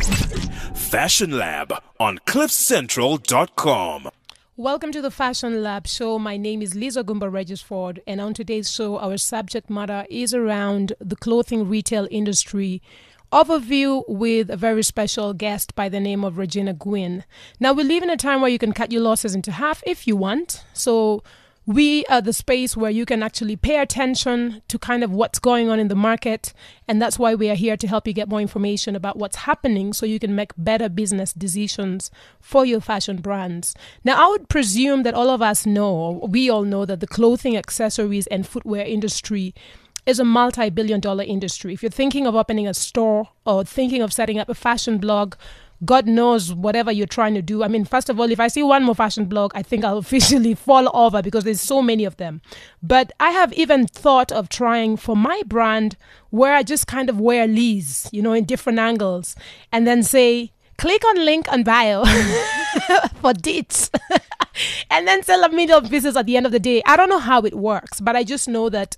Fashion Lab on CliffCentral.com. Welcome to the Fashion Lab show. My name is Lisa Gumba Regisford, and on today's show, our subject matter is around the clothing retail industry overview with a very special guest by the name of Regina Gwynn. Now, we live in a time where you can cut your losses into half if you want. So we are the space where you can actually pay attention to kind of what's going on in the market. And that's why we are here to help you get more information about what's happening so you can make better business decisions for your fashion brands. Now, I would presume that all of us know, we all know that the clothing, accessories, and footwear industry is a multi-billion-dollar industry. If you're thinking of opening a store or thinking of setting up a fashion blog, God knows whatever you're trying to do. I mean, first of all, if I see one more fashion blog, I think I'll officially fall over because there's so many of them. But I have even thought of trying for my brand where I just kind of wear Lee's, in different angles and then say, click on link on bio for deets. And then sell a million pieces at the end of the day. I don't know how it works, but I just know that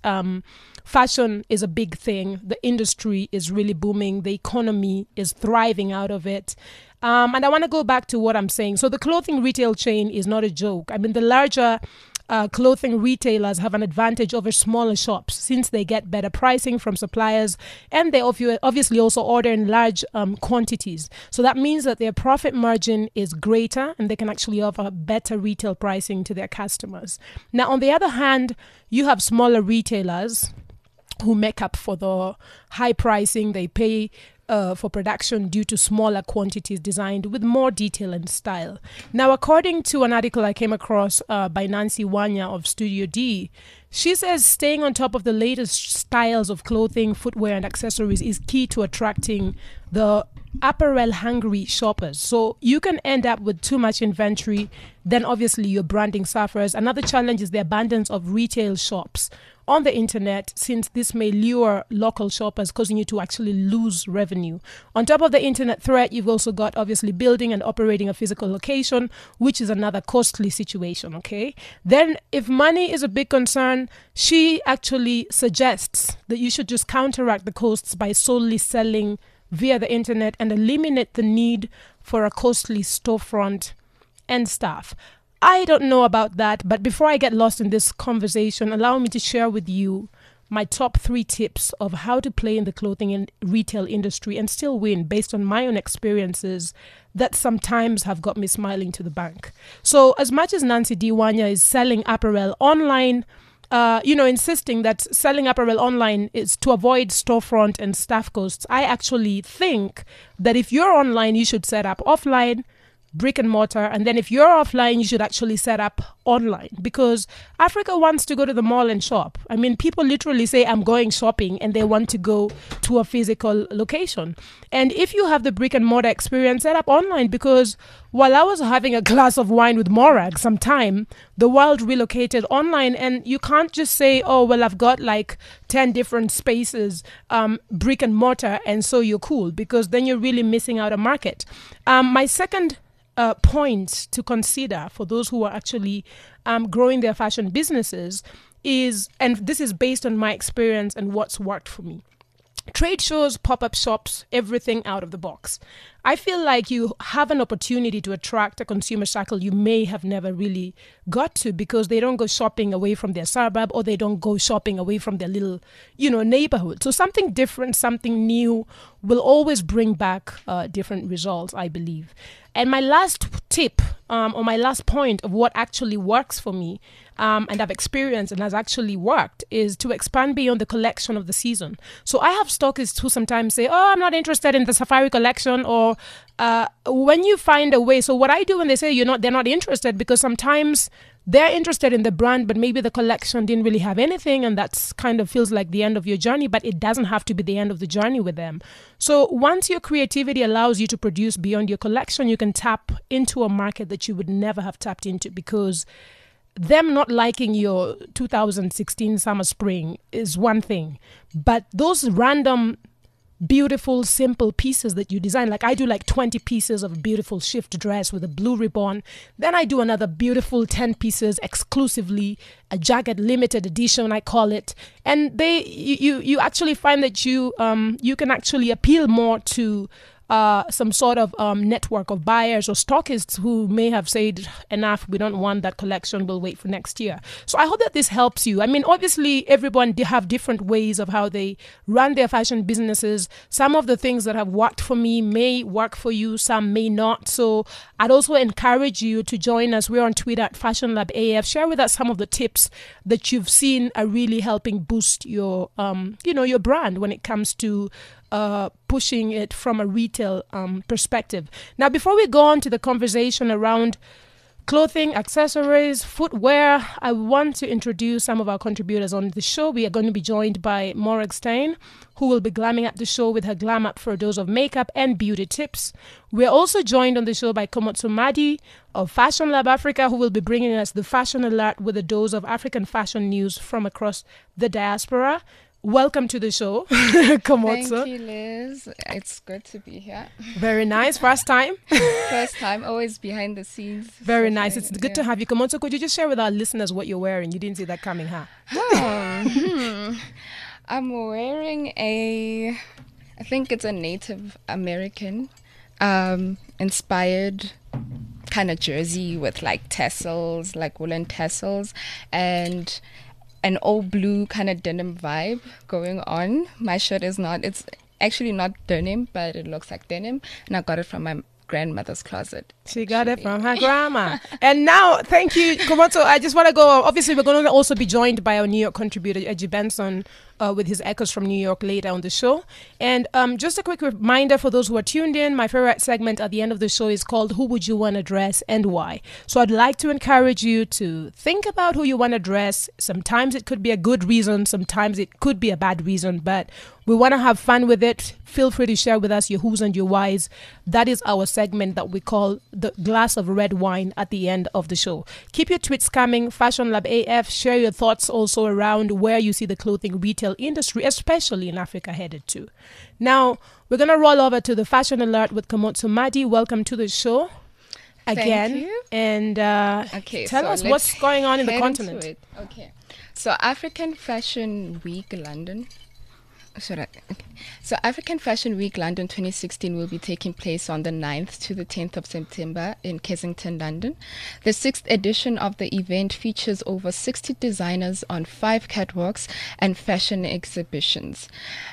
fashion is a big thing. The industry is really booming. The economy is thriving out of it. And I want to go back to what I'm saying. So the clothing retail chain is not a joke. I mean, the larger clothing retailers have an advantage over smaller shops since they get better pricing from suppliers, and they obviously also order in large quantities. So that means that their profit margin is greater and they can actually offer better retail pricing to their customers. Now, on the other hand, you have smaller retailers who make up for the high pricing they pay for production due to smaller quantities designed with more detail and style. Now, according to an article I came across by Nancy Wanya of Studio D, she says staying on top of the latest styles of clothing, footwear, and accessories is key to attracting the apparel-hungry shoppers. So you can end up with too much inventory, then obviously your branding suffers. Another challenge is the abundance of retail shops on the internet, since this may lure local shoppers, causing you to actually lose revenue. On top of the internet threat, you've also got obviously building and operating a physical location, which is another costly situation, okay? Then if money is a big concern, she actually suggests that you should just counteract the costs by solely selling via the internet and eliminate the need for a costly storefront and staff. I don't know about that, but before I get lost in this conversation, allow me to share with you my top 3 tips of how to play in the clothing and retail industry and still win based on my own experiences that sometimes have got me smiling to the bank. So as much as Nancy D. Wanya is selling apparel online, insisting that selling apparel online is to avoid storefront and staff costs, I actually think that if you're online, you should set up offline, brick and mortar, and then if you're offline, you should actually set up online, because Africa wants to go to the mall and shop. I mean, people literally say, I'm going shopping, and they want to go to a physical location. And if you have the brick and mortar experience, set up online, because while I was having a glass of wine with Morag sometime, the world relocated online, and you can't just say, oh, well, I've got like 10 different spaces, brick and mortar, and so you're cool, because then you're really missing out a market. My second point to consider for those who are actually growing their fashion businesses is, and this is based on my experience and what's worked for me, trade shows, pop-up shops, everything out of the box. I feel like you have an opportunity to attract a consumer circle you may have never really got to, because they don't go shopping away from their suburb, or they don't go shopping away from their little, neighborhood. So something different, something new will always bring back different results, I believe. And my last tip, or my last point of what actually works for me, and I've experienced and has actually worked, is to expand beyond the collection of the season. So I have stockists who sometimes say, oh, I'm not interested in the safari collection, or when you find a way. So what I do when they say they're not interested, because sometimes they're interested in the brand, but maybe the collection didn't really have anything, and that's kind of feels like the end of your journey, but it doesn't have to be the end of the journey with them. So once your creativity allows you to produce beyond your collection, you can tap into a market that you would never have tapped into, because them not liking your 2016 summer spring is one thing, but those random beautiful, simple pieces that you design. Like I do like 20 pieces of a beautiful shift dress with a blue ribbon. Then I do another beautiful 10 pieces exclusively, a jacket limited edition, I call it. And you actually find that you can actually appeal more to some sort of network of buyers or stockists who may have said, enough, we don't want that collection, we'll wait for next year. So I hope that this helps you. I mean, obviously, everyone have different ways of how they run their fashion businesses. Some of the things that have worked for me may work for you, some may not. So I'd also encourage you to join us. We're on Twitter at Fashion Lab AF. Share with us some of the tips that you've seen are really helping boost your, your brand when it comes to pushing it from a retail perspective. Now, before we go on to the conversation around clothing, accessories, footwear, I want to introduce some of our contributors on the show. We are going to be joined by Morag Stein, who will be glamming up the show with her Glam Up for a dose of makeup and beauty tips. We're also joined on the show by Komotso Madi of Fashion Lab Africa, who will be bringing us the fashion alert with a dose of African fashion news from across the diaspora. Welcome to the show, Komotso. Thank you, Liz. It's good to be here. Very nice. First time? First time, always behind the scenes. Very nice. It's good to have you. Komotso, could you just share with our listeners what you're wearing? You didn't see that coming, huh? I'm wearing I think it's a Native American inspired kind of jersey with like tassels, like woolen tassels, and an all blue kind of denim vibe going on. My shirt it's actually not denim, but it looks like denim, and I got it from my grandmother's closet. She got it from her grandma. And now, thank you, Komotso. I just want to go, obviously we're going to also be joined by our New York contributor, Edgy Benson, with his echoes from New York later on the show. And just a quick reminder for those who are tuned in, my favorite segment at the end of the show is called Who Would You Want to Dress and Why? So I'd like to encourage you to think about who you want to dress. Sometimes it could be a good reason, sometimes it could be a bad reason, but we want to have fun with it. Feel free to share with us your who's and your whys. That is our segment that we call the glass of red wine at the end of the show. Keep your tweets coming, Fashion Lab AF. Share your thoughts also around where you see the clothing retail industry, especially in Africa, headed to. Now, we're going to roll over to the Fashion Alert with Komotso Madi. Welcome to the show again. Thank you. And tell us what's going on in the continent. Okay. So African Fashion Week London. So African Fashion Week London 2016 will be taking place on the 9th to the 10th of September in Kensington, London. The 6th edition of the event features over 60 designers on 5 catwalks and fashion exhibitions.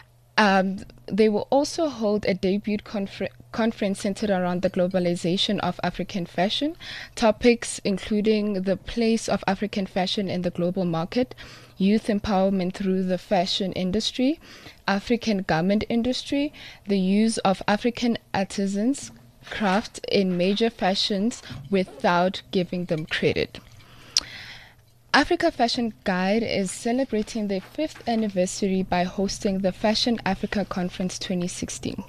They will also hold a debut conference centered around the globalization of African fashion, topics including the place of African fashion in the global market, youth empowerment through the fashion industry, African garment industry, the use of African artisans' craft in major fashions without giving them credit. Africa Fashion Guide is celebrating their 5th anniversary by hosting the Fashion Africa Conference 2016.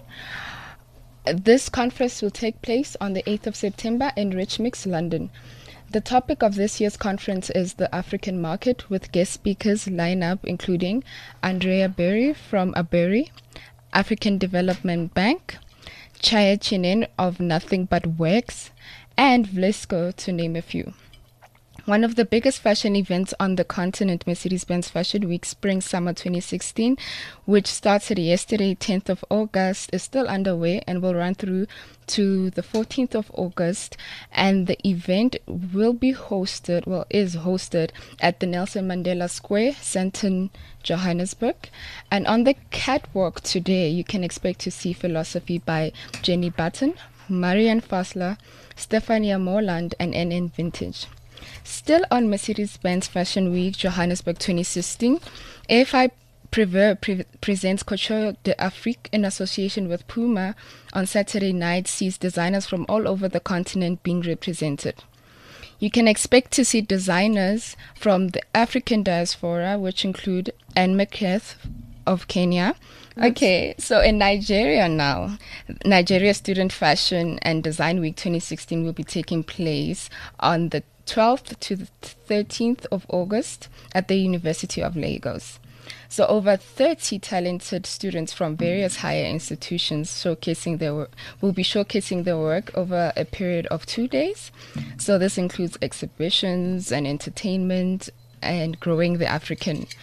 This conference will take place on the 8th of September in Richmond, London. The topic of this year's conference is the African market, with guest speakers line up including Andrea Berry from Aberry, African Development Bank, Chaya Chinen of Nothing But Wax, and Vlesco, to name a few. One of the biggest fashion events on the continent, Mercedes-Benz Fashion Week Spring-Summer 2016, which started yesterday, 10th of August, is still underway and will run through to the 14th of August. And the event will be is hosted at the Nelson Mandela Square, Sandton, Johannesburg. And on the catwalk today, you can expect to see Philosophy by Jenny Button, Marianne Fassler, Stefania Morland, and NN Vintage. Still on Mercedes-Benz Fashion Week Johannesburg 2016, AFI presents Couture d'Afrique in association with Puma on Saturday night, sees designers from all over the continent being represented. You can expect to see designers from the African diaspora, which include Anne McCath of Kenya. Okay, so in Nigeria now, Nigeria Student Fashion and Design Week 2016 will be taking place on the 12th to the 13th of August at the University of Lagos. So over 30 talented students from various higher institutions will be showcasing their work over a period of 2 days. So this includes exhibitions and entertainment and growing the African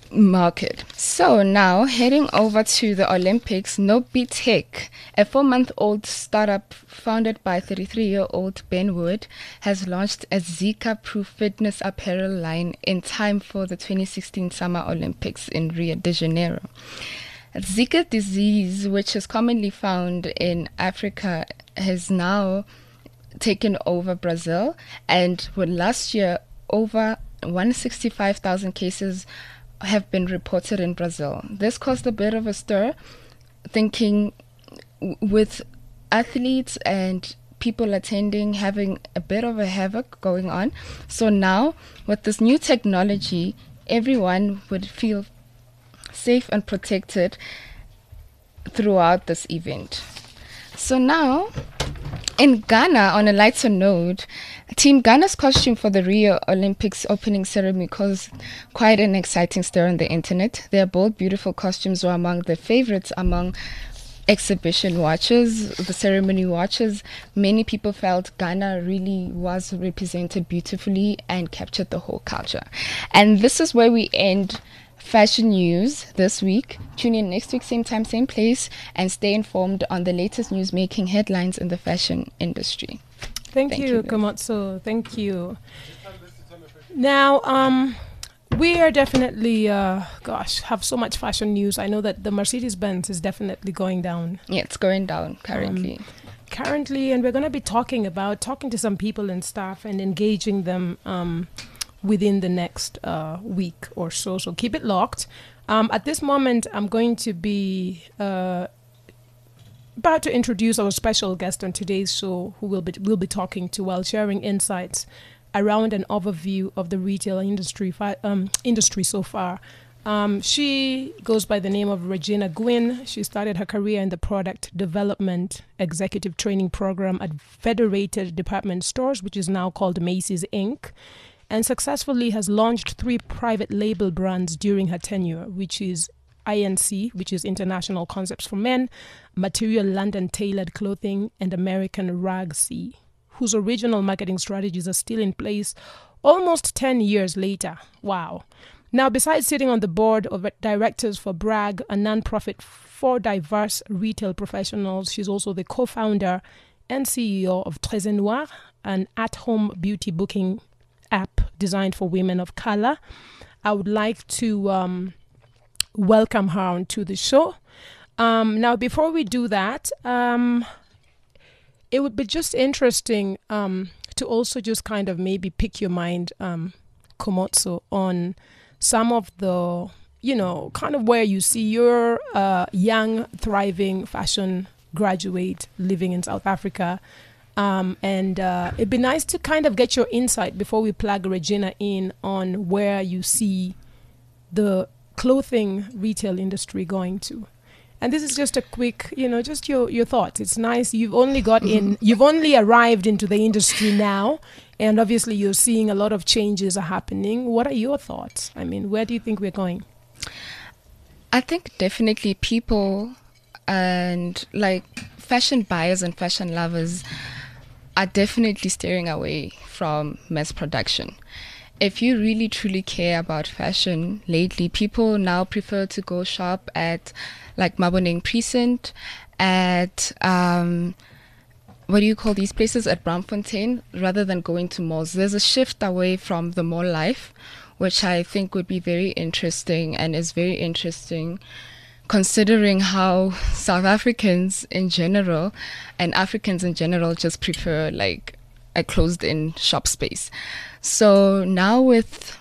market. So now heading over to the Olympics, Nobi Tech, a 4-month-old startup founded by 33-year-old Ben Wood, has launched a Zika-proof fitness apparel line in time for the 2016 Summer Olympics in Rio de Janeiro. Zika disease, which is commonly found in Africa, has now taken over Brazil, and last year over 165,000 cases have been reported in Brazil. This caused a bit of a stir, thinking with athletes and people attending having a bit of a havoc going on. So now, with this new technology, everyone would feel safe and protected throughout this event. So now, in Ghana, on a lighter note, Team Ghana's costume for the Rio Olympics opening ceremony caused quite an exciting stir on the internet. Their bold, beautiful costumes were among the favorites among exhibition watchers, the ceremony watchers. Many people felt Ghana really was represented beautifully and captured the whole culture. And this is where we end fashion news this week. Tune in next week, same time, same place, and stay informed on the latest news making headlines in the fashion industry. Thank you, Komotso. Thank you. Now, we are definitely, have so much fashion news. I know that the Mercedes-Benz is definitely going down. Yeah, it's going down currently. And we're going to be talking to some people and staff and engaging them within the next week or so. So keep it locked. At this moment, I'm going to be about to introduce our special guest on today's show, who we'll be talking to while sharing insights around an overview of the retail industry so far. She goes by the name of Regina Gwynn. She started her career in the product development executive training program at Federated Department Stores, which is now called Macy's Inc., and successfully has launched 3 private label brands during her tenure, which is INC, which is International Concepts for Men, Material London Tailored Clothing, and American Rag C, whose original marketing strategies are still in place almost 10 years later. Wow. Now, besides sitting on the board of directors for Bragg, a nonprofit for diverse retail professionals, she's also the co-founder and CEO of Très Noir, an at-home beauty booking app designed for women of color. I would like to welcome her onto the show. Now, before we do that, it would be just interesting to also just kind of maybe pick your mind, Komotso, on some of the, kind of where you see your young, thriving fashion graduate living in South Africa. And it'd be nice to kind of get your insight before we plug Regina in on where you see the clothing retail industry going to. And this is just a quick, just your thoughts. It's nice. You've only arrived into the industry now, and obviously you're seeing a lot of changes are happening. What are your thoughts? I mean, where do you think we're going? I think definitely people and fashion buyers and fashion lovers are definitely steering away from mass production. If you really truly care about fashion lately, people now prefer to go shop at Maboneng Precinct, at what do you call these places, at Braamfontein, rather than going to malls. There's a shift away from the mall life, which I think would be very interesting, and is very interesting considering how South Africans in general and Africans in general just prefer a closed-in shop space. So now with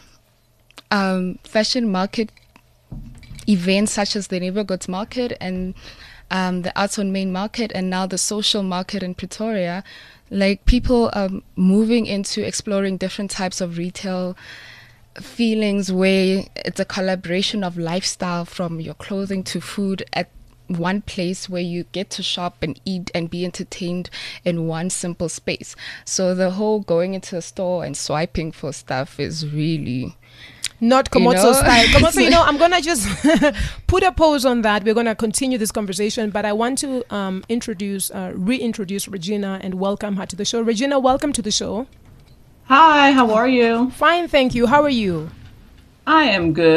fashion market events such as the Neighborhoods Market and the Arts on Main Market, and now the social market in Pretoria, people are moving into exploring different types of retail feelings where it's a collaboration of lifestyle, from your clothing to food, at one place where you get to shop and eat and be entertained in one simple space. So the whole going into a store and swiping for stuff is really not Komotso style. Komotso, I'm going to just put a pause on that. We're going to continue this conversation, but I want to reintroduce Regina and welcome her to the show. Regina, welcome to the show. Hi, how are you? Fine, thank you. How are you? I am good.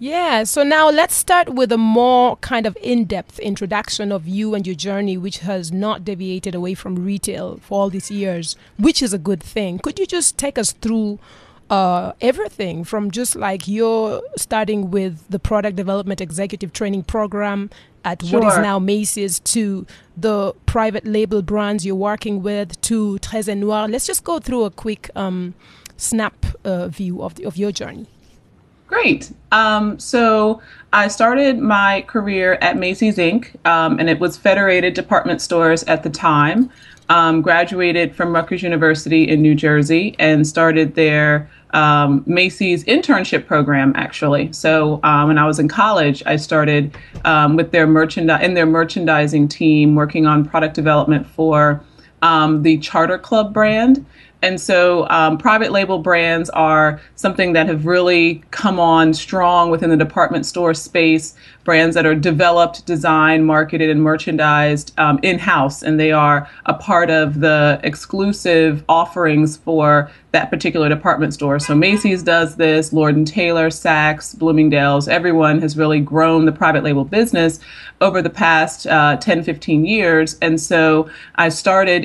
Yeah, so now let's start with a more kind of in-depth introduction of you and your journey, which has not deviated away from retail for all these years, which is a good thing. Could you just take us through everything from just like you're starting with the product development executive training program at what is now Macy's to the private label brands you're working with to Très et Noir? Let's just go through a quick snap view of your journey. Great. So I started my career at Macy's Inc., and it was Federated Department Stores at the time. Graduated from Rutgers University in New Jersey and started their Macy's internship program, actually. So when I was in college, I started with their merchandising team, working on product development for the Charter Club brand. And so private label brands are something that have really come on strong within the department store space, brands that are developed, designed, marketed, and merchandised in-house. And they are a part of the exclusive offerings for that particular department store. So Macy's does this, Lord & Taylor, Saks, Bloomingdale's, everyone has really grown the private label business over the past 10, 15 years. And so I started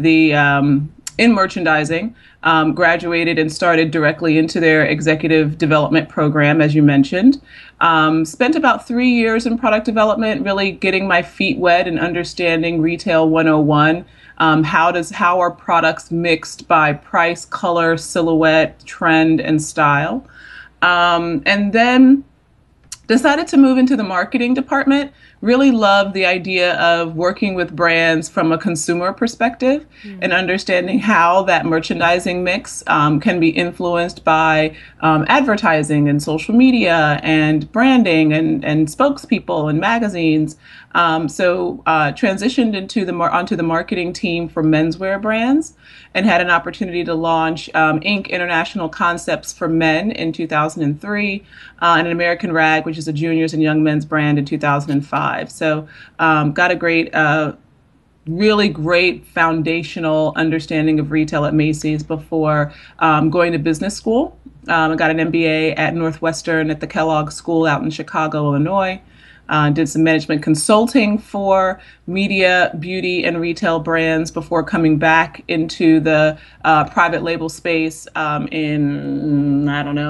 in merchandising, graduated and started directly into their executive development program, as you mentioned. Spent about 3 years in product development, really getting my feet wet and understanding Retail 101. How are products mixed by price, color, silhouette, trend, and style? And then decided to move into the marketing department. Really loved the idea of working with brands from a consumer perspective and understanding how that merchandising mix can be influenced by advertising and social media and branding and spokespeople and magazines. So transitioned onto the marketing team for menswear brands and had an opportunity to launch Inc. International Concepts for Men in 2003 and American Rag, which is a juniors and young men's brand, in 2005. So got a really great foundational understanding of retail at Macy's before going to business school. I got an MBA at Northwestern at the Kellogg School out in Chicago, Illinois. Did some management consulting for media, beauty, and retail brands before coming back into the private label space in,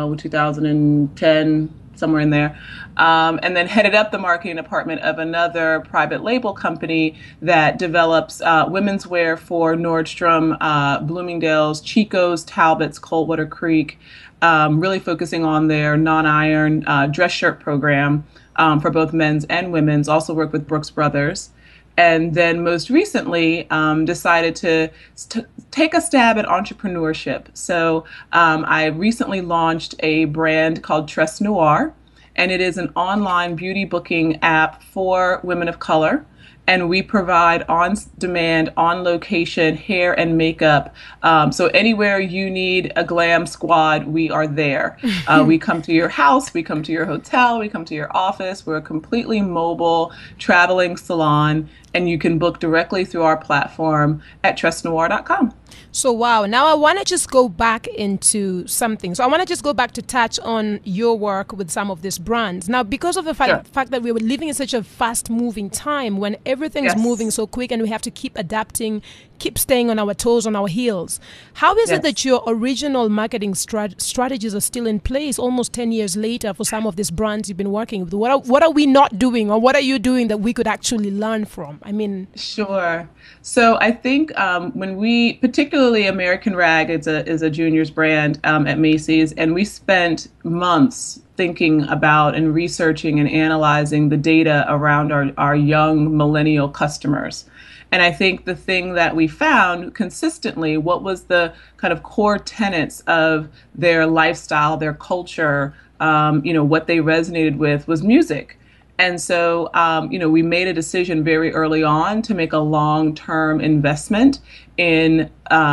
2010, somewhere in there. And then headed up the marketing department of another private label company that develops women's wear for Nordstrom, Bloomingdale's, Chico's, Talbot's, Coldwater Creek, really focusing on their non-iron dress shirt program. For both men's and women's, also worked with Brooks Brothers. And then most recently decided to take a stab at entrepreneurship. So I recently launched a brand called Tres Noir, and it is an online beauty booking app for women of color. And we provide on-demand, on-location hair and makeup. So anywhere you need a glam squad, we are there. We come to your house, we come to your hotel, we come to your office. We're a completely mobile traveling salon, and you can book directly through our platform at tresnoir.com. So, wow. Now I want to just go back into something. So I want to just go back to touch on your work with some of these brands. Now, because of the fact that we were living in such a fast-moving time when everything is moving so quick and we have to keep adapting, keep staying on our toes, on our heels, how is it that your original marketing strategies are still in place almost 10 years later for some of these brands you've been working with? What are we not doing, or what are you doing that we could actually learn from? Sure. So I think when we, particularly American Rag is a juniors brand at Macy's, and we spent months thinking about and researching and analyzing the data around our young millennial customers. And I think the thing that we found consistently, what was the kind of core tenets of their lifestyle, their culture, what they resonated with was music. And so, we made a decision very early on to make a long-term investment in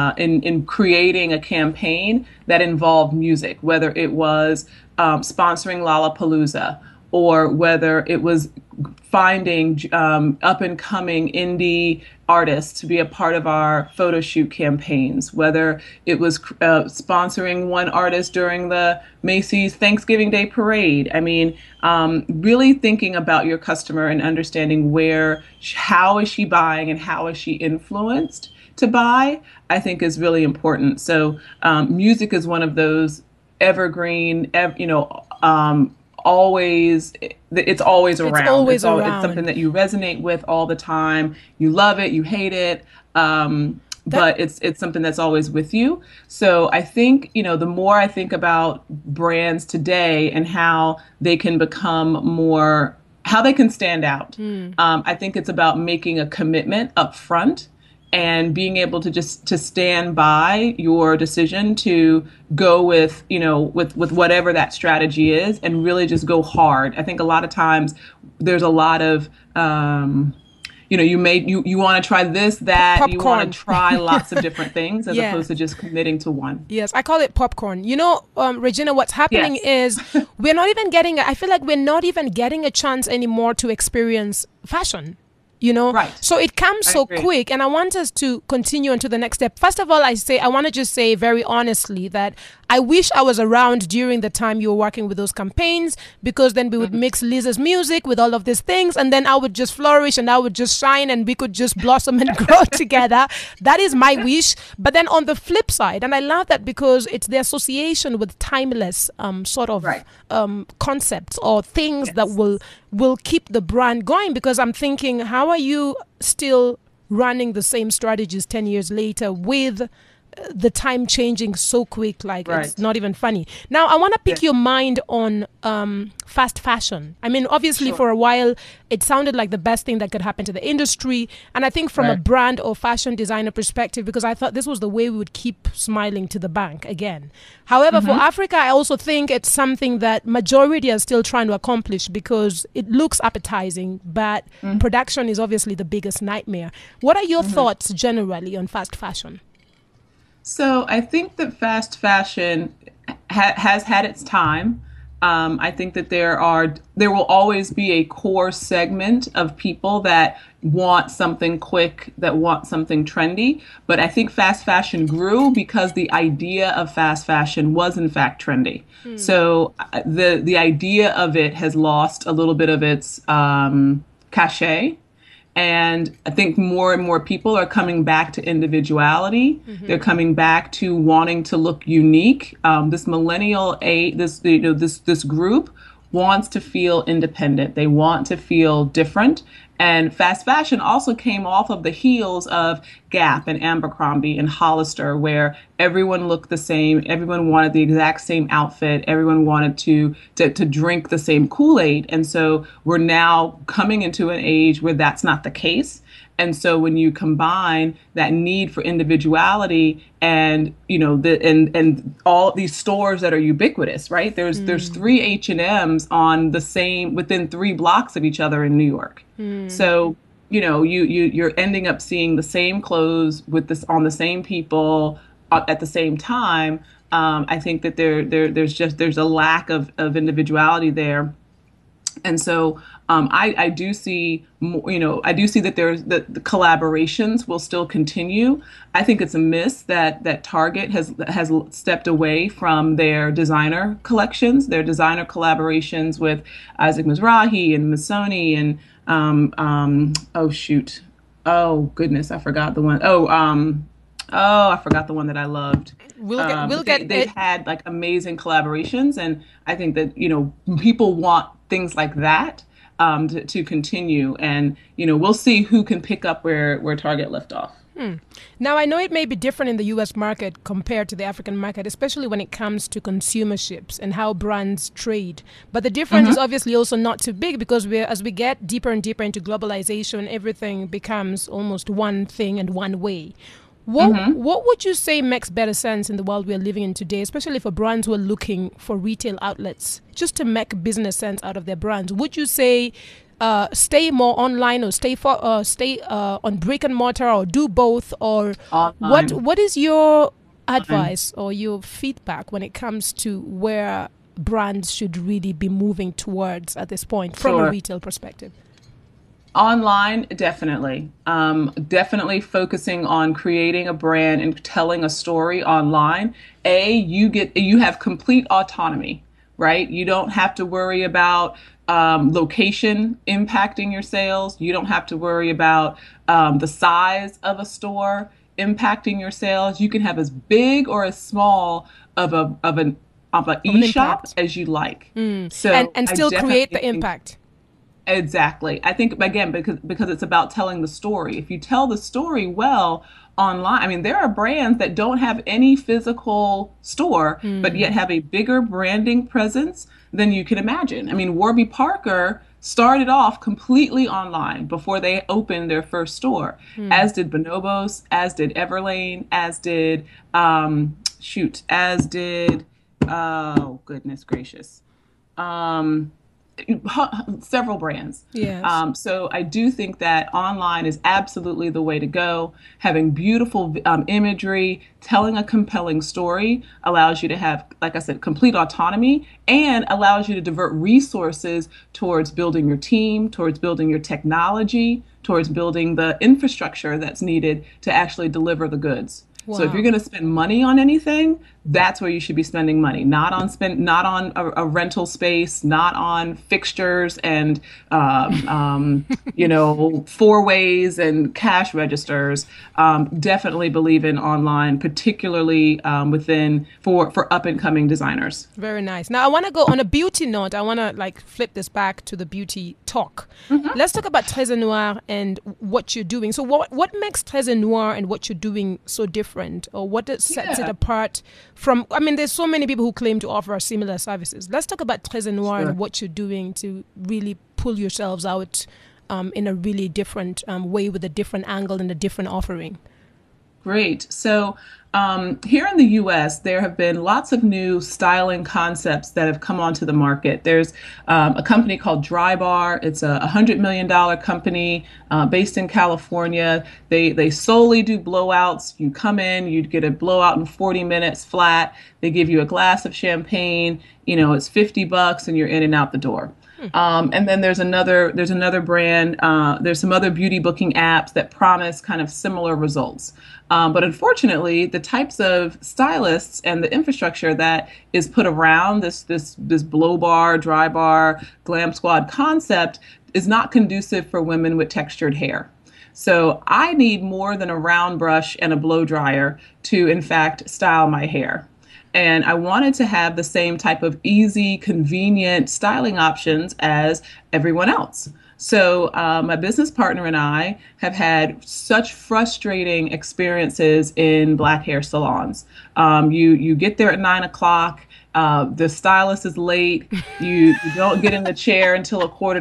creating a campaign that involved music, whether it was sponsoring Lollapalooza or whether it was finding up and coming indie artists to be a part of our photo shoot campaigns, whether it was sponsoring one artist during the Macy's Thanksgiving Day Parade. I mean, really thinking about your customer and understanding how is she buying and how is she influenced to buy, I think is really important. So music is one of those evergreen, always, it's always around. It's something that you resonate with all the time. You love it, you hate it, but it's something that's always with you. So I think, the more I think about brands today and how they can how they can stand out, I think it's about making a commitment up front and being able to stand by your decision to go with whatever that strategy is and really just go hard. I think a lot of times there's a lot of, you want to try this, that, popcorn. You want to try lots of different things as opposed to just committing to one. Yes, I call it popcorn. Regina, what's happening is I feel like we're not even getting a chance anymore to experience fashion. Right. So it comes so quick, and I want us to continue on to the next step. First of all, I want to just say very honestly that I wish I was around during the time you were working with those campaigns, because then we would mix Liza's music with all of these things, and then I would just flourish and I would just shine and we could just blossom and grow together. That is my wish. But then on the flip side, and I love that because it's the association with timeless concepts or things that will keep the brand going, because I'm thinking, how are you still running the same strategies 10 years later with the time changing so quick, it's not even funny. Now, I want to pick your mind on fast fashion. I mean, obviously, for a while, it sounded like the best thing that could happen to the industry. And I think from a brand or fashion designer perspective, because I thought this was the way we would keep smiling to the bank again. However, for Africa, I also think it's something that majority are still trying to accomplish because it looks appetizing, but production is obviously the biggest nightmare. What are your thoughts generally on fast fashion? So I think that fast fashion has had its time. I think that there will always be a core segment of people that want something quick, that want something trendy. But I think fast fashion grew because the idea of fast fashion was in fact trendy. So the idea of it has lost a little bit of its cachet. And I think more and more people are coming back to individuality. They're coming back to wanting to look unique. This millennial this group wants to feel independent. They want to feel different. And fast fashion also came off of the heels of Gap and Abercrombie and Hollister, where everyone looked the same. Everyone wanted the exact same outfit. Everyone wanted to drink the same Kool-Aid. And so we're now coming into an age where that's not the case. And so when you combine that need for individuality and, and all these stores that are ubiquitous, right? There's 3 H&Ms within 3 blocks of each other in New York. So, you're ending up seeing the same clothes on the same people at the same time. I think that there's a lack of individuality there. And so I do see that the collaborations will still continue. I think it's a miss that Target has stepped away from their designer collections, their designer collaborations with Isaac Mizrahi and Missoni and oh goodness, I forgot the one. I forgot the one that I loved. They've had like amazing collaborations, and I think that people want things like that to continue, and we'll see who can pick up where Target left off. Now, I know it may be different in the U.S. market compared to the African market, especially when it comes to consumerships and how brands trade. But the difference is obviously also not too big, because as we get deeper and deeper into globalization, everything becomes almost one thing and one way. What would you say makes better sense in the world we are living in today, especially for brands who are looking for retail outlets, just to make business sense out of their brands? Would you say stay more online, or stay on brick and mortar, or do both? Or what is your advice or your feedback when it comes to where brands should really be moving towards at this point from a retail perspective? Online, definitely. Definitely focusing on creating a brand and telling a story online. You have complete autonomy, right? You don't have to worry about location impacting your sales. You don't have to worry about the size of a store impacting your sales. You can have as big or as small of an e-shop as you like. So and still create the impact. Exactly. I think, again, because it's about telling the story. If you tell the story well online, I mean, there are brands that don't have any physical store, but yet have a bigger branding presence than you can imagine. I mean, Warby Parker started off completely online before they opened their first store, as did Bonobos, as did Everlane, as did, oh, goodness gracious. Several brands. Yes. So I do think that online is absolutely the way to go. Having beautiful imagery, telling a compelling story allows you to have, like I said, complete autonomy, and allows you to divert resources towards building your team, towards building your technology, towards building the infrastructure that's needed to actually deliver the goods. Wow. So if you're going to spend money on anything, that's where you should be spending money. Not on a rental space, not on fixtures and four ways and cash registers. Definitely believe in online, particularly for up and coming designers. Very nice. Now I want to go on a beauty note. I want to flip this back to the beauty talk. Let's talk about Trésor Noir and what you're doing. So what makes Trésor Noir and what you're doing so different, or what sets it apart from? I mean, there's so many people who claim to offer similar services. Let's talk about Trésor Noir and what you're doing to really pull yourselves out in a really different way, with a different angle and a different offering. Great. So here in the U.S., there have been lots of new styling concepts that have come onto the market. There's a company called Drybar. It's a $100 million company based in California. They solely do blowouts. You come in, you get a blowout in 40 minutes flat. They give you a glass of champagne. It's $50 and you're in and out the door. And then there's another brand. There's some other beauty booking apps that promise kind of similar results. But unfortunately, the types of stylists and the infrastructure that is put around this blow bar, dry bar, glam squad concept is not conducive for women with textured hair. So I need more than a round brush and a blow dryer to, in fact, style my hair. And I wanted to have the same type of easy, convenient styling options as everyone else. So my business partner and I have had such frustrating experiences in black hair salons. You get there at 9 o'clock. The stylist is late. You don't get in the chair until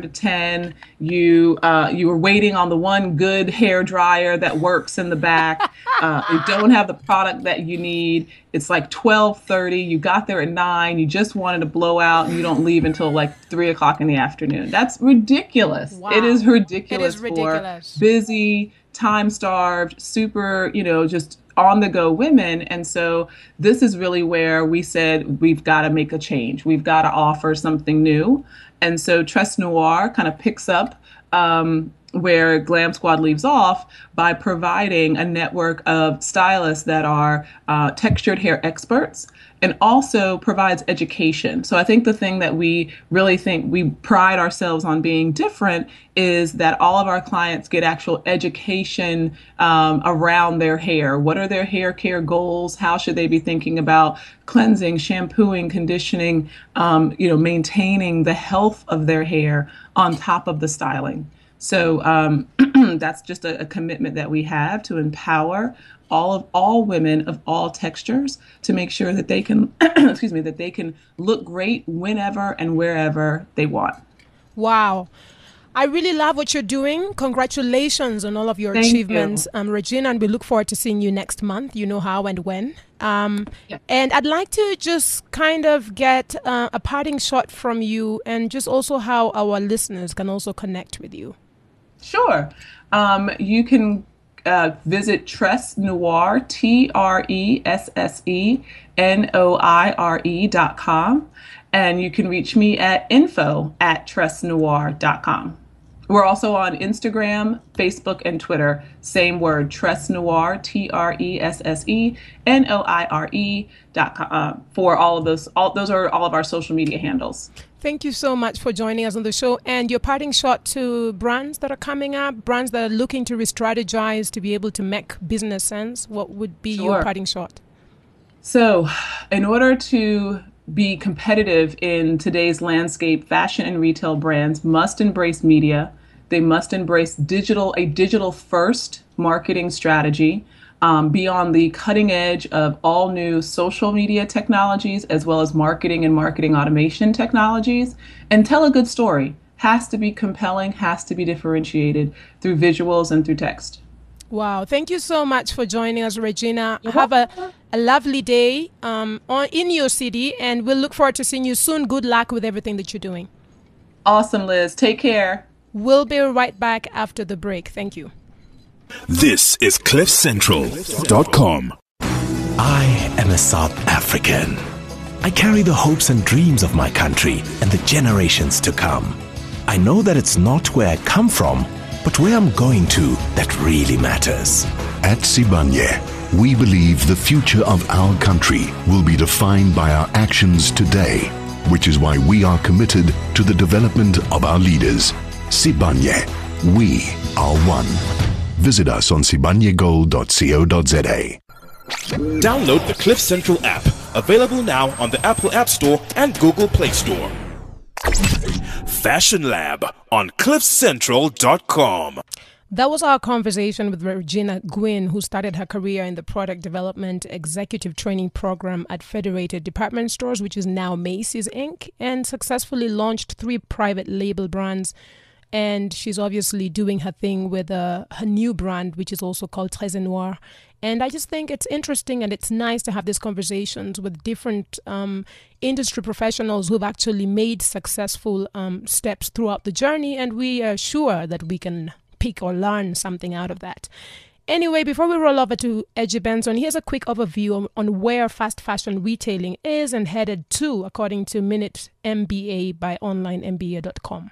9:45. You are waiting on the one good hair dryer that works in the back. You don't have the product that you need. It's like 12:30. You got there at 9. You just wanted to blow out, and you don't leave until like 3 o'clock in the afternoon. That's ridiculous. Wow. It is ridiculous. It is ridiculous. For busy, time-starved, super, just on-the-go women. And so this is really where we said we've got to make a change. We've got to offer something new. And so Trésor Noir kind of picks up where Glam Squad leaves off by providing a network of stylists that are textured hair experts, and also provides education. So I think the thing that we really think we pride ourselves on being different is that all of our clients get actual education around their hair. What are their hair care goals? How should they be thinking about cleansing, shampooing, conditioning, maintaining the health of their hair on top of the styling? So that's just a commitment that we have to empower all women of all textures to make sure that they can, that they can look great whenever and wherever they want. Wow. I really love what you're doing. Congratulations on all of your achievements, Regina, and we look forward to seeing you next month. You know how and when. And I'd like to just kind of get a parting shot from you, and just also how our listeners can also connect with you. Sure. You can visit Trésor Noir, TRESSENOIRE.com. And you can reach me at info@tressnoir.com. We're also on Instagram, Facebook, and Twitter. Same word, Tresse Noir, TRESSENOIRE.com for all of those. Those are all of our social media handles. Thank you so much for joining us on the show. And your parting shot to brands that are coming up, brands that are looking to re-strategize to be able to make business sense. What would be your parting shot? So, in order to be competitive in today's landscape, fashion and retail brands must embrace media. They must embrace a digital first marketing strategy, be on the cutting edge of all new social media technologies, as well as marketing and marketing automation technologies, and tell a good story. Has to be compelling, has to be differentiated through visuals and through text. Wow. Thank you so much for joining us, Regina. Have a lovely day in your city, and we'll look forward to seeing you soon. Good luck with everything that you're doing. Awesome, Liz. Take care. We'll be right back after the break. Thank you. This is CliffCentral.com. I am a South African. I carry the hopes and dreams of my country and the generations to come. I know that it's not where I come from, but where I'm going to that really matters. At Sibanye, we believe the future of our country will be defined by our actions today, which is why we are committed to the development of our leaders. Sibanye, we are one. Visit us on sibanyegold.co.za. Download the Cliff Central app, available now on the Apple App Store and Google Play Store. Fashion Lab on CliffCentral.com. That was our conversation with Regina Gwynn, who started her career in the Product Development Executive Training Program at Federated Department Stores, which is now Macy's Inc., and successfully launched 3 private label brands. And she's obviously doing her thing with her new brand, which is also called Tresse Noir. And I just think it's interesting and it's nice to have these conversations with different industry professionals who've actually made successful steps throughout the journey. And we are sure that we can pick or learn something out of that. Anyway, before we roll over to Edgy Benson, here's a quick overview on where fast fashion retailing is and headed to, according to Minute MBA by OnlineMBA.com.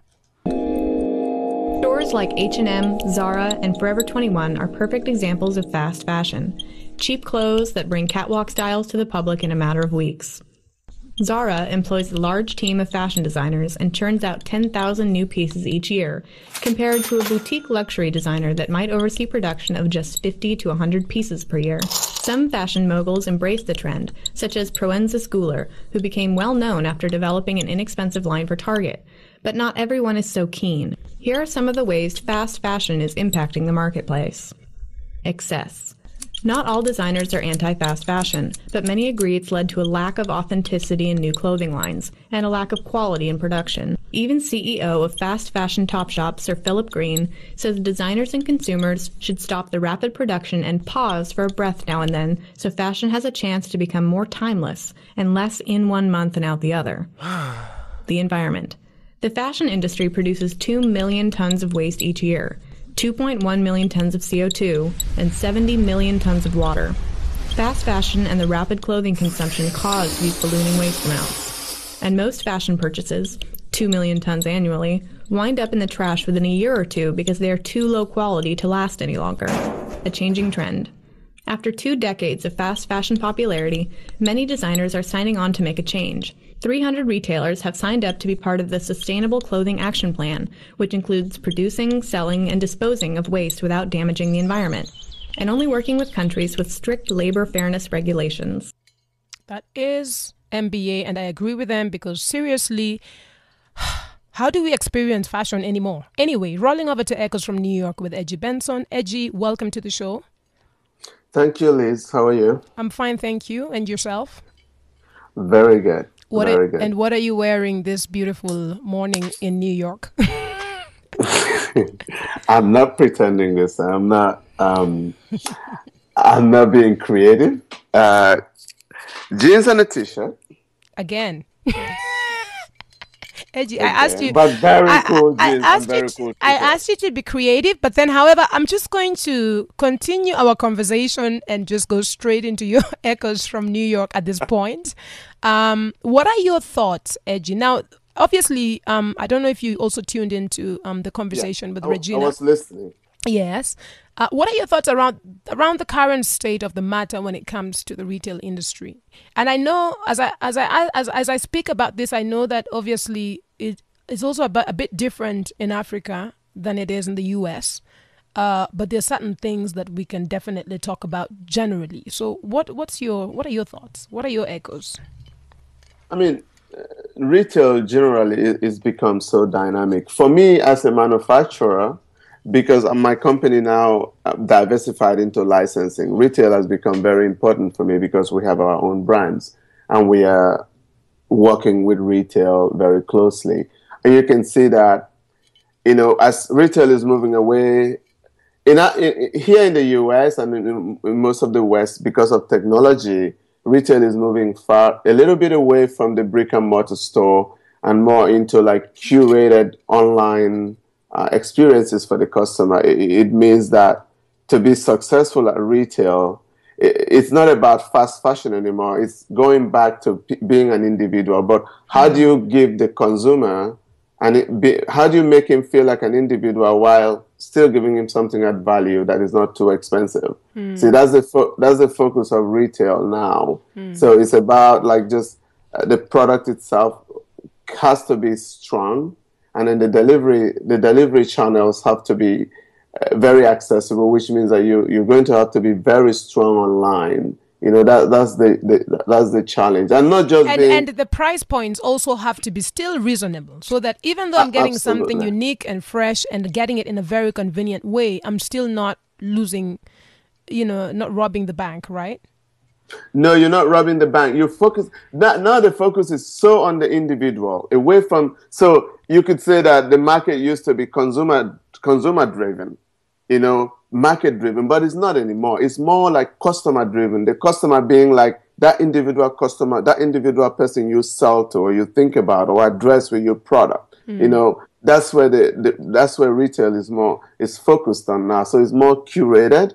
Stores like H&M, Zara, and Forever 21 are perfect examples of fast fashion. Cheap clothes that bring catwalk styles to the public in a matter of weeks. Zara employs a large team of fashion designers and churns out 10,000 new pieces each year, compared to a boutique luxury designer that might oversee production of just 50 to 100 pieces per year. Some fashion moguls embrace the trend, such as Proenza Schouler, who became well known after developing an inexpensive line for Target. But not everyone is so keen. Here are some of the ways fast fashion is impacting the marketplace. Excess. Not all designers are anti-fast fashion, but many agree it's led to a lack of authenticity in new clothing lines, and a lack of quality in production. Even CEO of fast fashion Topshop, Sir Philip Green, says designers and consumers should stop the rapid production and pause for a breath now and then, so fashion has a chance to become more timeless, and less in one month and out the other. The environment. The fashion industry produces 2 million tons of waste each year, 2.1 million tons of CO2, and 70 million tons of water. Fast fashion and the rapid clothing consumption cause these ballooning waste amounts. And most fashion purchases, 2 million tons annually, wind up in the trash within a year or two because they are too low quality to last any longer. A changing trend. After 2 decades of fast fashion popularity, many designers are signing on to make a change. 300 retailers have signed up to be part of the Sustainable Clothing Action Plan, which includes producing, selling, and disposing of waste without damaging the environment, and only working with countries with strict labor fairness regulations. That is MBA, and I agree with them because seriously, how do we experience fashion anymore? Anyway, rolling over to Echoes from New York with Edgy Benson. Edgy, welcome to the show. Thank you, Liz. How are you? I'm fine, thank you. And yourself? Very good. And what are you wearing this beautiful morning in New York? I'm not pretending this. I'm not being creative. Jeans and a t-shirt. Again. Edgy, I asked you. But very cool, I Jill, asked very you. cool. I asked you to be creative, but then, however, I'm just going to continue our conversation and just go straight into your echoes from New York at this point. What are your thoughts, Edgy? Now, obviously, I don't know if you also tuned into the conversation with Regina. I was listening. Yes. What are your thoughts around the current state of the matter when it comes to the retail industry? And I know, as I speak about this, I know that obviously it is also a bit different in Africa than it is in the US. But there's certain things that we can definitely talk about generally. So what are your thoughts? What are your echoes? I mean, retail generally is become so dynamic. For me as a manufacturer, because my company now diversified into licensing, retail has become very important for me because we have our own brands and we are working with retail very closely. And you can see that, as retail is moving away, here in the US and in most of the West, because of technology, retail is moving a little bit away from the brick and mortar store and more into like curated online experiences for the customer. It means that to be successful at retail, it's not about fast fashion anymore. It's going back to being an individual. But how do you give the consumer how do you make him feel like an individual while still giving him something at value that is not too expensive? See, that's the focus of retail now. So it's about like just the product itself has to be strong. And then the delivery channels have to be very accessible, which means that you're going to have to be very strong online. That's the challenge, and not just and the price points also have to be still reasonable, so that even though I'm getting something unique and fresh and getting it in a very convenient way, I'm still not losing, not robbing the bank, right? No, you're not robbing the bank. You focus now. The focus is so on the individual, away from. So you could say that the market used to be consumer driven, market driven, but it's not anymore. It's more like customer driven. The customer being like that individual customer, that individual person you sell to or you think about or address with your product. That's where that's where retail is focused on now. So it's more curated,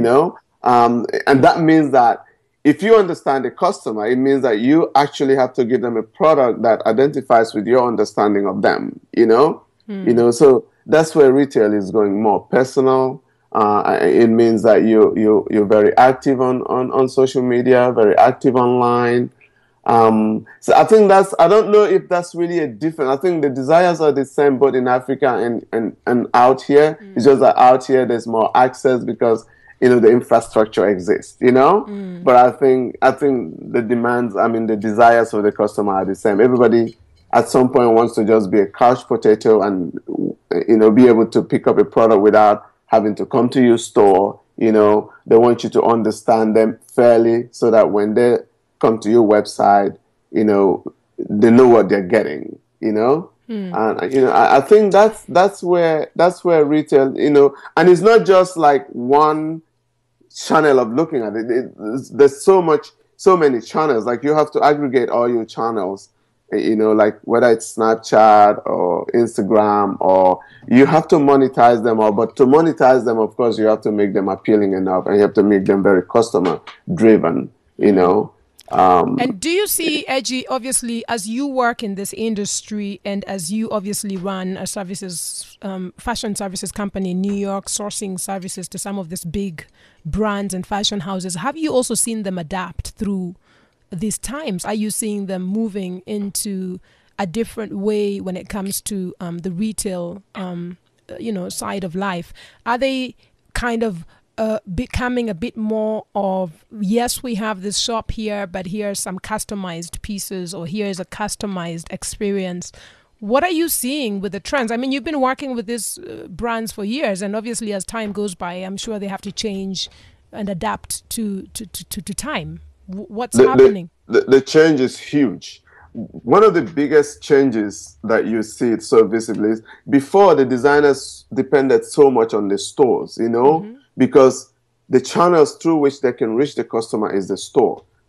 and that means that if you understand the customer, it means that you actually have to give them a product that identifies with your understanding of them, so that's where retail is going more personal. It means that you're very active on social media, very active online. So I think I don't know if that's really a difference. I think the desires are the same both in Africa and out here. It's just that out here there's more access because the infrastructure exists, But I think the demands, the desires of the customer are the same. Everybody at some point wants to just be a couch potato and, be able to pick up a product without having to come to your store. They want you to understand them fairly so that when they come to your website, they know what they're getting, And, I think that's where retail, and it's not just like one channel of looking at it. There's so many channels. Like you have to aggregate all your channels, like whether it's Snapchat or Instagram, or you have to monetize them all. But to monetize them, of course, you have to make them appealing enough, and you have to make them very customer driven, And do you see, Edgy, obviously, as you work in this industry and as you obviously run a fashion services company in New York, sourcing services to some of these big brands and fashion houses, have you also seen them adapt through these times? Are you seeing them moving into a different way when it comes to the retail, side of life? Are they kind of becoming a bit more of, yes, we have this shop here, but here's some customized pieces, or here's a customized experience? What are you seeing with the trends? I mean, you've been working with these brands for years, and obviously as time goes by, I'm sure they have to change and adapt to time. What's happening? The change is huge. One of the biggest changes that you see it so visibly is before the designers depended so much on the stores, because the channels through which they can reach the customer is the store.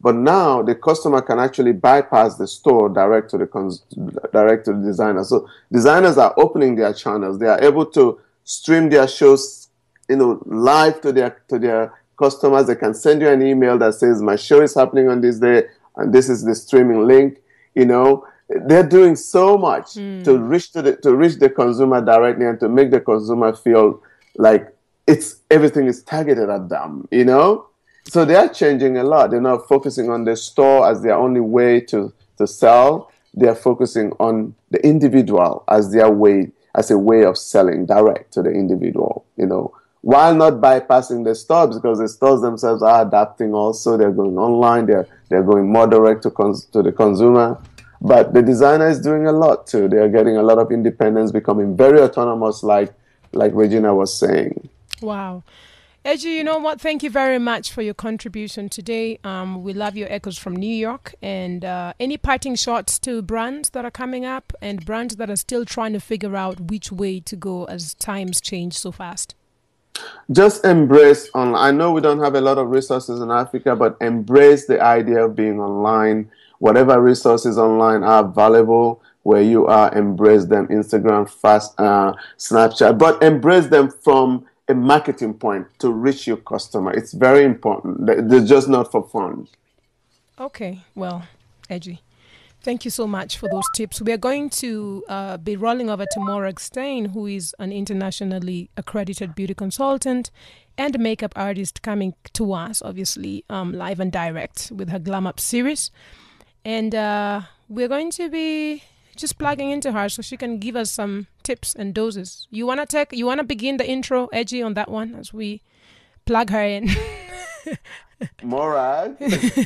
But now the customer can actually bypass the store direct to the designer. So designers are opening their channels. They are able to stream their shows, live to their customers. They can send you an email that says, my show is happening on this day, and this is the streaming link. They're doing so much to reach the consumer directly and to make the consumer feel like everything is targeted at them, So they are changing a lot. They're not focusing on the store as their only way to sell. They're focusing on the individual as a way of selling direct to the individual, while not bypassing the stores, because the stores themselves are adapting also. They're going online. They're going more direct to the consumer. But the designer is doing a lot too. They're getting a lot of independence, becoming very autonomous, like Regina was saying. Wow. Edgy, you know what? Thank you very much for your contribution today. We love your echoes from New York. And any parting shots to brands that are coming up and brands that are still trying to figure out which way to go as times change so fast? Just embrace online. I know we don't have a lot of resources in Africa, but embrace the idea of being online. Whatever resources online are valuable where you are, embrace them. Instagram, Snapchat, but embrace them from a marketing point to reach your customer. It's very important. They're just not for fun. Okay, well, Edgy, thank you so much for those tips. We are going to be rolling over to Morag Stein, who is an internationally accredited beauty consultant and makeup artist, coming to us, obviously, live and direct with her Glam Up series. And we're going to be just plugging into her so she can give us some tips and doses. You want to begin the intro, Edgy, on that one as we plug her in? Morag.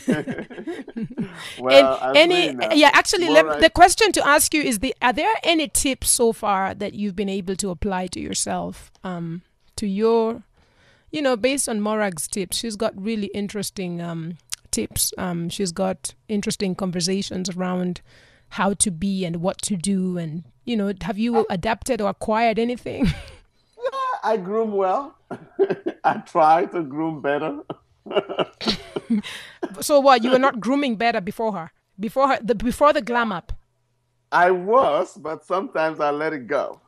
The question to ask you is: are there any tips so far that you've been able to apply to yourself? To your, based on Morag's tips, she's got really interesting tips. She's got interesting conversations around how to be and what to do, and have you adapted or acquired anything? Yeah, I groom well. I try to groom better. So what? You were not grooming better before the Glam Up? I was, but sometimes I let it go.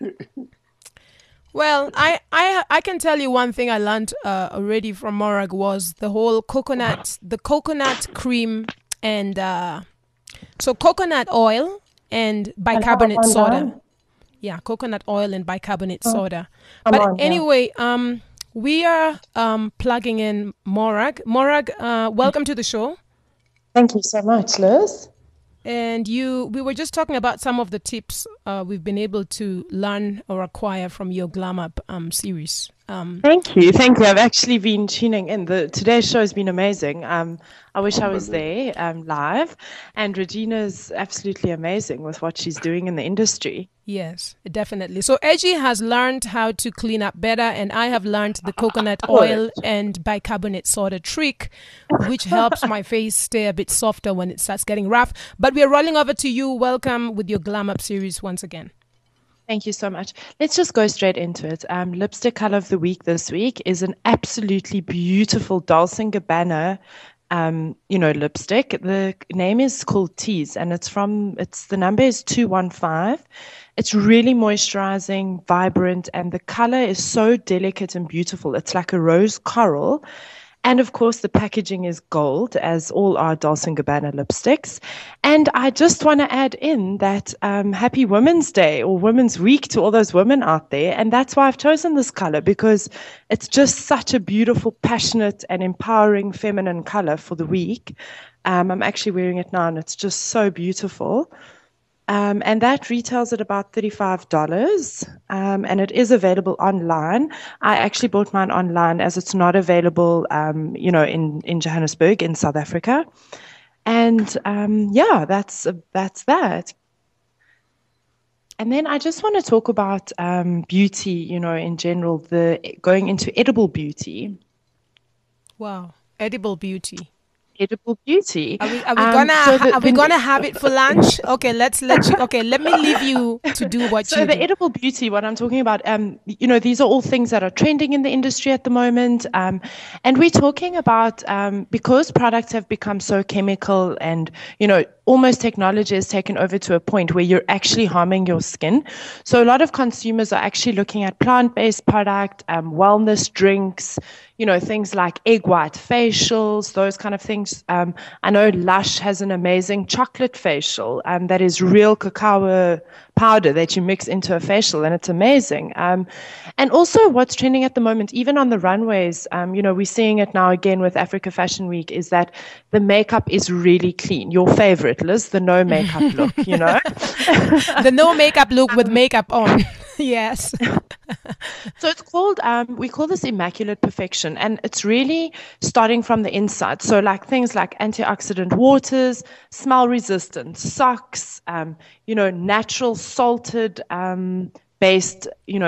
Well, I can tell you one thing I learned already from Morag was the whole coconut cream, and so coconut oil and bicarbonate soda. Yeah, coconut oil and bicarbonate soda. But anyway, we are plugging in Morag. Morag, welcome to the show. Thank you so much, Liz. And we were just talking about some of the tips we've been able to learn or acquire from your Glam Up series. Thank you. I've actually been tuning in. Today's show has been amazing. I wish I was there live. And Regina's absolutely amazing with what she's doing in the industry. Yes, definitely. So Edgy has learned how to clean up better, and I have learned the coconut oil and bicarbonate soda trick, which helps my face stay a bit softer when it starts getting rough. But we are rolling over to you. Welcome with your Glam Up series once again. Thank you so much. Let's just go straight into it. Lipstick color of the week this week is an absolutely beautiful Dolce & Gabbana lipstick. The name is called Tease, and the number is 215. It's really moisturizing, vibrant, and the color is so delicate and beautiful. It's like a rose coral. And of course, the packaging is gold, as all our Dolce & Gabbana lipsticks. And I just want to add in that happy Women's Day or Women's Week to all those women out there. And that's why I've chosen this color, because it's just such a beautiful, passionate, and empowering feminine color for the week. I'm actually wearing it now, and it's just so beautiful. And that retails at about $35, and it is available online. I actually bought mine online as it's not available, in Johannesburg, in South Africa. And that's that. And then I just want to talk about beauty, in general, going into edible beauty. Wow, edible beauty. edible beauty. Are we gonna have it for lunch? Okay, let me leave you to do what you do. So the edible beauty, what I'm talking about, these are all things that are trending in the industry at the moment, and we're talking about because products have become so chemical, and almost technology has taken over to a point where you're actually harming your skin. So a lot of consumers are actually looking at plant-based product, wellness drinks, things like egg white facials, those kind of things. I know Lush has an amazing chocolate facial that is real cacao powder that you mix into a facial, and it's amazing. And also what's trending at the moment, even on the runways, we're seeing it now again with Africa Fashion Week, is that the makeup is really clean. Your favorite, Liz, the no makeup look, The no makeup look with makeup on. Yes. So it's called, we call this immaculate perfection, and it's really starting from the inside. So like things like antioxidant waters, smell resistant socks, natural salted based,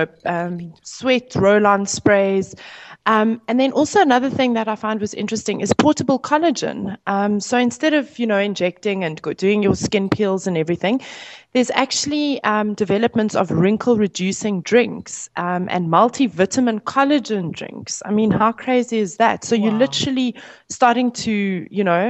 sweat roll-on sprays. And then also another thing that I found was interesting is portable collagen. So instead of, injecting and doing your skin peels and everything, there's actually developments of wrinkle-reducing drinks and multivitamin collagen drinks. I mean, how crazy is that? So You're literally starting to,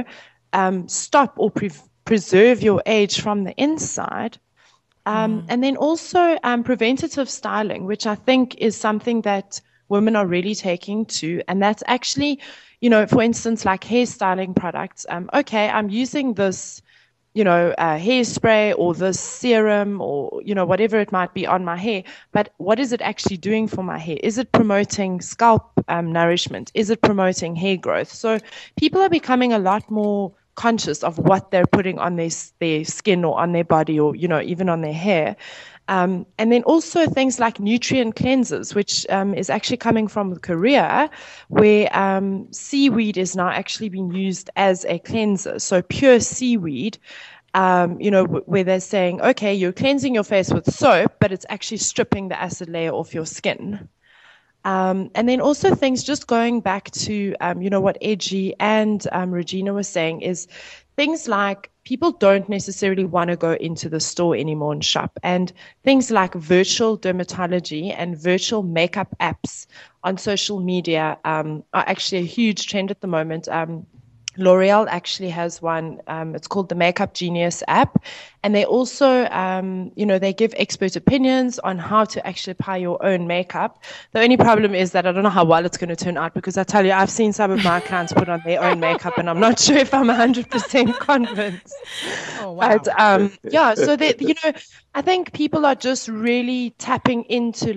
stop or preserve your age from the inside. And then also preventative styling, which I think is something that women are really taking to, and that's actually, for instance, like hairstyling products. I'm using this, hairspray or this serum or, whatever it might be on my hair, but what is it actually doing for my hair? Is it promoting scalp nourishment? Is it promoting hair growth? So people are becoming a lot more conscious of what they're putting on their skin or on their body or, even on their hair. And then also things like nutrient cleansers, which is actually coming from Korea, where seaweed is now actually being used as a cleanser. So pure seaweed, where they're saying, okay, you're cleansing your face with soap, but it's actually stripping the acid layer off your skin. And then also things, just going back to, what Edgy and Regina was saying, is things like people don't necessarily want to go into the store anymore and shop. And things like virtual dermatology and virtual makeup apps on social media are actually a huge trend at the moment. L'Oreal actually has one. It's called the Makeup Genius app. And they also, they give expert opinions on how to actually apply your own makeup. The only problem is that I don't know how well it's going to turn out, because I tell you, I've seen some of my clients put on their own makeup and I'm not sure if I'm 100% convinced. Oh, wow. But, so that, I think people are just really tapping into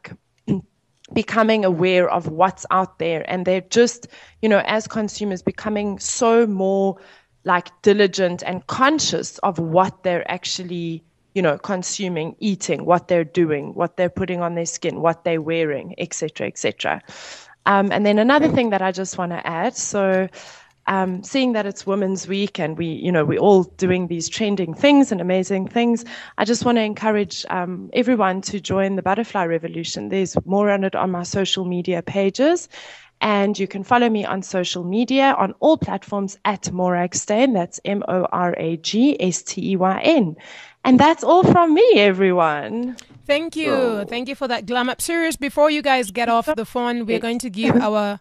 becoming aware of what's out there, and they're just, as consumers, becoming so more diligent and conscious of what they're actually, consuming, eating, what they're doing, what they're putting on their skin, what they're wearing, etc., etc. And then another thing that I just want to add, so seeing that it's Women's Week and we're all doing these trending things and amazing things, I just want to encourage everyone to join the Butterfly Revolution. There's more on it on my social media pages, and you can follow me on social media on all platforms at Moragsteyn. That's Moragsteyn. And that's all from me, everyone. Thank you. Thank you for that glam up. Serious, before you guys get off the phone, we're going to give our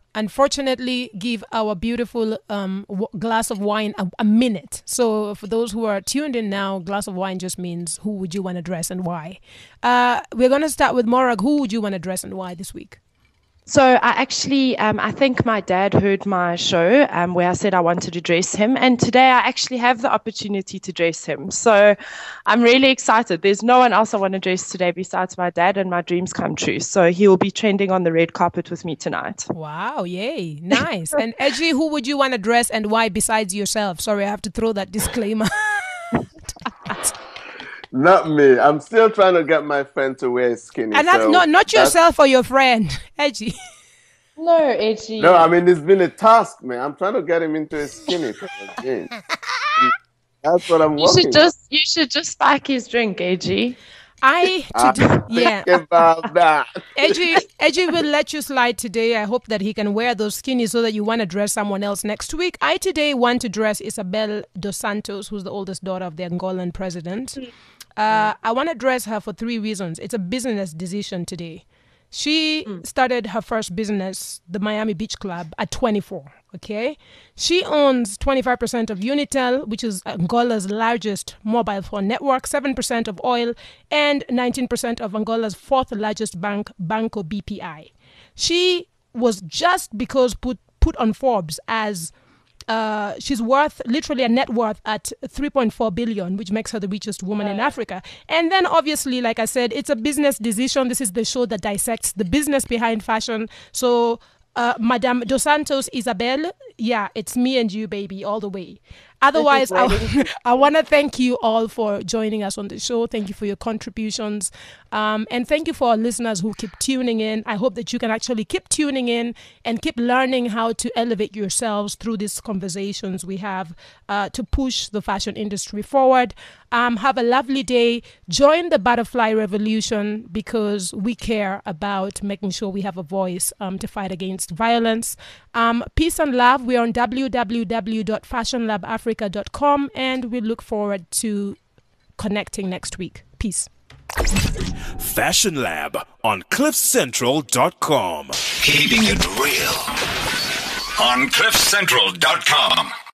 beautiful glass of wine a minute. So for those who are tuned in now, glass of wine just means who would you want to dress and why. We're going to start with Morag. Who would you want to dress and why this week? So I actually, I think my dad heard my show where I said I wanted to dress him. And today I actually have the opportunity to dress him. So I'm really excited. There's no one else I want to dress today besides my dad, and my dreams come true. So he will be trending on the red carpet with me tonight. Wow. Yay. Nice. And Edgy, who would you want to dress and why besides yourself? Sorry, I have to throw that disclaimer. Not me. I'm still trying to get my friend to wear skinny. And that's not yourself or your friend, Edgy. No, Edgy. No, I mean, it's been a task, man. I'm trying to get him into a skinny jeans. That's what I'm working on. You should just spike his drink, Edgy. Yeah. About that. Edgy will let you slide today. I hope that he can wear those skinny so that you want to dress someone else next week. I today want to dress Isabel dos Santos, who's the oldest daughter of the Angolan president. I want to dress her for 3 reasons. It's a business decision today. She started her first business, the Miami Beach Club, at 24, okay? She owns 25% of Unitel, which is Angola's largest mobile phone network, 7% of oil, and 19% of Angola's 4th largest bank, Banco BPI. She was just because put on Forbes as she's worth literally a net worth at 3.4 billion, which makes her the richest woman in Africa. And then obviously, like I said, it's a business decision. This is the show that dissects the business behind fashion. So Madame Dos Santos Isabel, yeah, it's me and you, baby, all the way. Otherwise, I want to thank you all for joining us on the show. Thank you for your contributions. And thank you for our listeners who keep tuning in. I hope that you can actually keep tuning in and keep learning how to elevate yourselves through these conversations we have to push the fashion industry forward. Have a lovely day. Join the Butterfly Revolution because we care about making sure we have a voice to fight against violence. Peace and love. We're on www.fashionlabafrica.com and we look forward to connecting next week. Peace. Fashion Lab on CliffCentral.com. Keeping it real on CliffCentral.com.